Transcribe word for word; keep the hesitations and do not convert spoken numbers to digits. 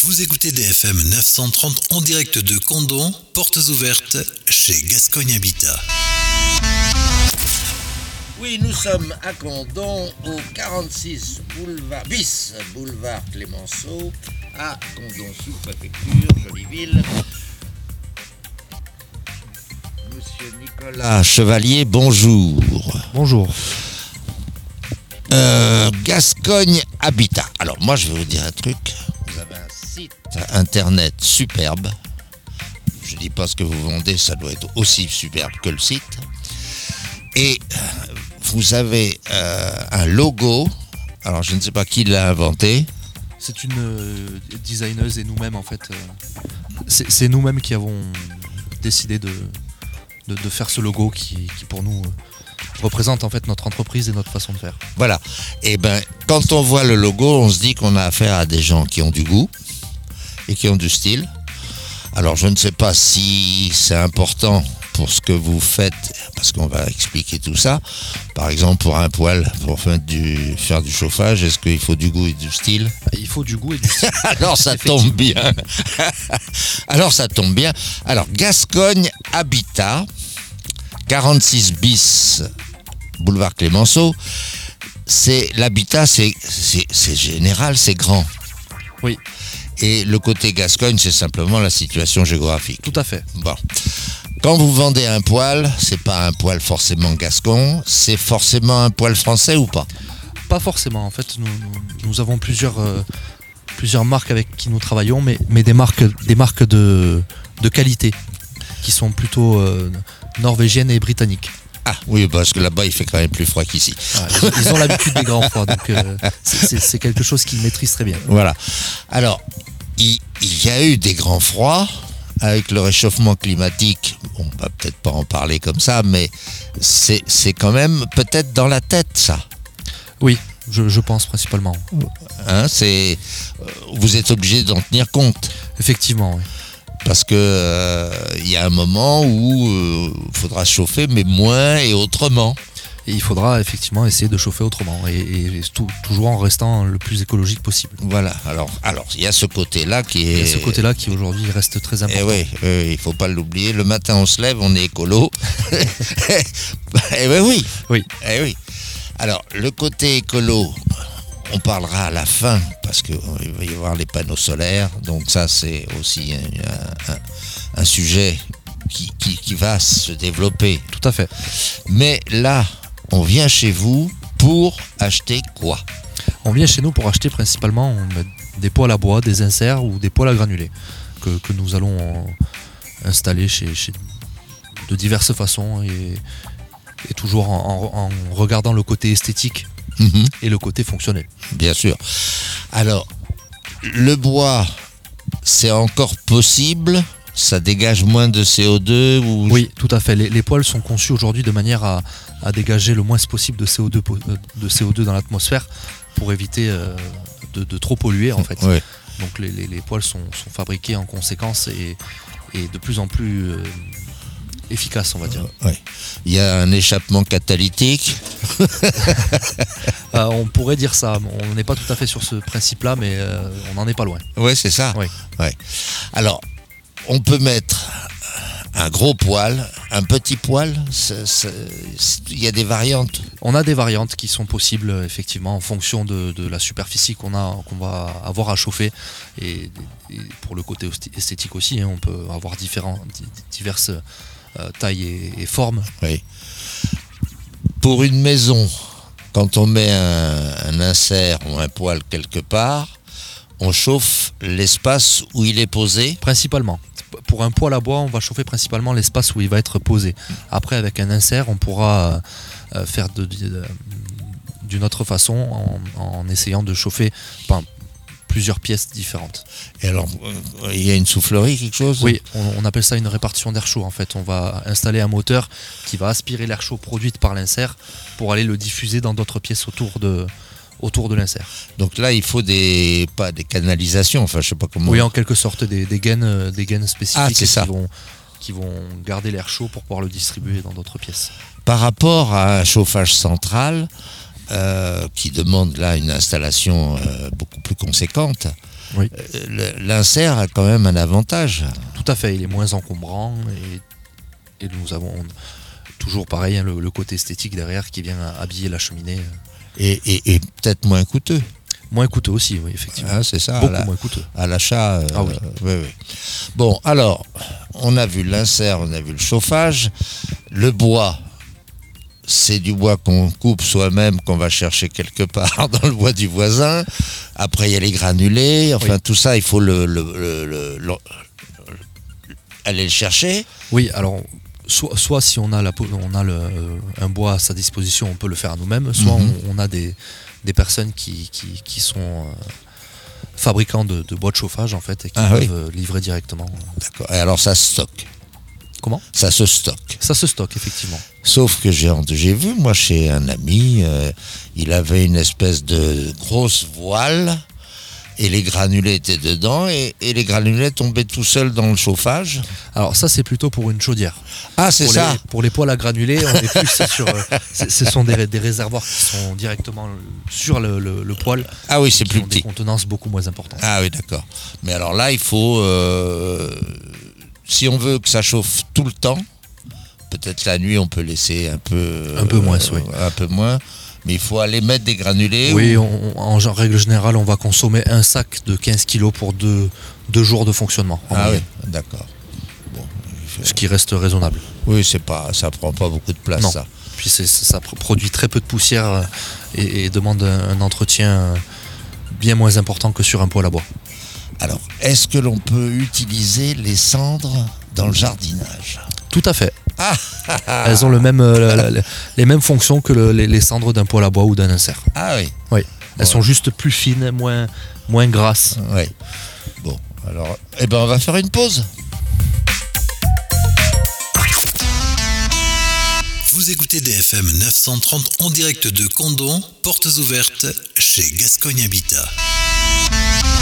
Vous écoutez D F M neuf cent trente en direct de Condom, portes ouvertes chez Gascogne Habitat. Oui, nous sommes à Condom, au quarante-six boulevard bis, boulevard Clémenceau, à Condom sous-préfecture, jolie ville. Monsieur Nicolas Chevalier, bonjour. Bonjour. Euh, Gascogne Habitat. Alors moi je vais vous dire un truc. Vous avez un site internet superbe. Je dis pas ce que vous vendez, ça doit être aussi superbe que le site. Et vous avez euh, un logo. Alors je ne sais pas qui l'a inventé. C'est une euh, designeuse et nous-mêmes en fait. Euh, c'est, c'est nous-mêmes qui avons décidé de, de, de faire ce logo qui, qui pour nous euh, représente en fait notre entreprise et notre façon de faire. Voilà. Et ben quand on voit le logo, on se dit qu'on a affaire à des gens qui ont du goût et qui ont du style. Alors je ne sais pas si c'est important pour ce que vous faites, parce qu'on va expliquer tout ça. Par exemple, pour un poêle, pour faire du, faire du chauffage, est-ce qu'il faut du goût et du style ? Il faut du goût et du style. Alors ça tombe bien. Alors ça tombe bien. Alors Gascogne Habitat, quarante-six bis, boulevard Clémenceau. C'est l'habitat, c'est, c'est, c'est général, c'est grand. Oui. Et le côté Gascogne, c'est simplement la situation géographique. Tout à fait. Bon. Quand vous vendez un poêle, c'est pas un poêle forcément gascon, c'est forcément un poêle français ou pas ? Pas forcément. En fait, nous, nous, nous avons plusieurs, euh, plusieurs marques avec qui nous travaillons, mais, mais des marques, des marques de, de qualité qui sont plutôt euh, norvégiennes et britanniques. Ah oui, parce que là-bas il fait quand même plus froid qu'ici. Ah, ils, ils ont l'habitude des grands froids, donc euh, c'est, c'est, c'est quelque chose qu'ils maîtrisent très bien. Voilà. Alors, il, il y a eu des grands froids. Avec le réchauffement climatique, on va peut-être pas en parler comme ça, mais c'est, c'est quand même peut-être dans la tête, ça. Oui, je, je pense principalement. Hein, c'est, vous êtes obligé d'en tenir compte. Effectivement, oui. Parce que euh, il y a un moment où il euh, faudra chauffer, mais moins et autrement. Et il faudra effectivement essayer de chauffer autrement et, et tout, toujours en restant le plus écologique possible. Voilà, alors alors il y a ce côté-là qui est... Il y a ce côté-là qui aujourd'hui reste très important. Et oui, oui, il ne faut pas l'oublier. Le matin on se lève, on est écolo. Et oui, oui. Oui. Et oui. Alors, le côté écolo, on parlera à la fin, parce qu'il va y avoir les panneaux solaires. Donc ça, c'est aussi un, un, un sujet qui, qui, qui va se développer. Tout à fait. Mais là, on vient chez vous pour acheter quoi ? On vient chez nous pour acheter principalement des poêles à bois, des inserts ou des poêles à granulés que, que nous allons installer chez, chez, de diverses façons et, et toujours en, en, en regardant le côté esthétique mmh. et le côté fonctionnel. Bien sûr. Alors, le bois, c'est encore possible ? Ça dégage moins de C O deux ou... Oui, tout à fait. Les, les poêles sont conçus aujourd'hui de manière à, à dégager le moins possible de C O deux, de C O deux dans l'atmosphère pour éviter euh, de, de trop polluer en fait. Oui. Donc les, les, les poêles sont, sont fabriqués en conséquence et, et de plus en plus euh, efficaces, on va dire. Oui. Il y a un échappement catalytique. euh, on pourrait dire ça. On n'est pas tout à fait sur ce principe-là, mais euh, on n'en est pas loin. Oui, c'est ça. Oui. Ouais. Alors, on peut mettre un gros poêle, un petit poêle, il y a des variantes. On a des variantes qui sont possibles effectivement en fonction de, de la superficie qu'on a, qu'on va avoir à chauffer et, et pour le côté esthétique aussi, hein, on peut avoir différents, diverses euh, tailles et, et formes. Oui. Pour une maison, quand on met un, un insert ou un poêle quelque part, on chauffe l'espace où il est posé ? Principalement. Pour un poêle à bois, on va chauffer principalement l'espace où il va être posé. Après, avec un insert, on pourra euh, faire de, de, d'une autre façon en, en essayant de chauffer enfin, plusieurs pièces différentes. Et alors, il y a une soufflerie, quelque chose ? Oui, on, on appelle ça une répartition d'air chaud. En fait, on va installer un moteur qui va aspirer l'air chaud produit par l'insert pour aller le diffuser dans d'autres pièces autour de... autour de l'insert. Donc là, il faut des pas des canalisations, enfin je sais pas comment. Oui, en quelque sorte des, des gaines, des gaines spécifiques ah, c'est ça. qui vont qui vont garder l'air chaud pour pouvoir le distribuer dans d'autres pièces. Par rapport à un chauffage central, euh, qui demande là une installation euh, beaucoup plus conséquente, Oui. Euh, L'insert a quand même un avantage. Tout à fait, il est moins encombrant et, et nous avons toujours pareil hein, le, le côté esthétique derrière qui vient habiller la cheminée. Et, et, et peut-être moins coûteux. Moins coûteux aussi, oui, effectivement. Hein, c'est ça. Beaucoup à la, moins coûteux. À l'achat. Euh, ah oui. oui, oui. Bon, alors, on a vu l'insert, on a vu le chauffage. Le bois, c'est du bois qu'on coupe soi-même, qu'on va chercher quelque part dans le bois du voisin. Après, il y a les granulés. Enfin, oui. Tout ça, il faut le, le, le, le, le, aller le chercher. Oui, alors, soit, soit si on a, la, on a le, un bois à sa disposition, on peut le faire à nous-mêmes. Soit mm-hmm. on, on a des, des personnes qui, qui, qui sont euh, fabricants de, de bois de chauffage, en fait, et qui ah, peuvent oui. livrer directement. D'accord. Et alors, ça se stocke. Comment ? Ça se stocke. Ça se stocke, effectivement. Sauf que j'ai, j'ai vu, moi, chez un ami, euh, il avait une espèce de grosse voile et les granulés étaient dedans et, et les granulés tombaient tout seuls dans le chauffage. Alors ça, c'est plutôt pour une chaudière. Ah, c'est pour ça. Les, pour les poêles à granulés, on est plus sur... Euh, ce sont des, des réservoirs qui sont directement sur le, le, le poêle. Ah oui, c'est qui plus ont petit. Des contenances beaucoup moins importantes. Ah oui, d'accord. Mais alors là, il faut... Euh, si on veut que ça chauffe tout le temps, peut-être la nuit, on peut laisser un peu... Un peu moins, euh, oui. Un peu moins. Mais il faut aller mettre des granulés. Oui, ou... on, en règle générale, on va consommer un sac de quinze kilos pour deux, deux jours de fonctionnement. Ah moyenne. Oui, d'accord. Bon, faut... Ce qui reste raisonnable. Oui, c'est pas, ça prend pas beaucoup de place, non. ça. Puis c'est, ça produit très peu de poussière et, et demande un, un entretien bien moins important que sur un poêle à bois. Alors, est-ce que l'on peut utiliser les cendres dans le jardinage ? Tout à fait. Ah, Elles ont le même, euh, les mêmes fonctions que le, les, les cendres d'un poêle à bois ou d'un insert. Ah oui. Oui. Elles bon. sont juste plus fines, moins, moins grasses. Oui. Bon, alors, eh ben, on va faire une pause. Vous écoutez D F M neuf cent trente en direct de Condom, portes ouvertes chez Gascogne Habitat.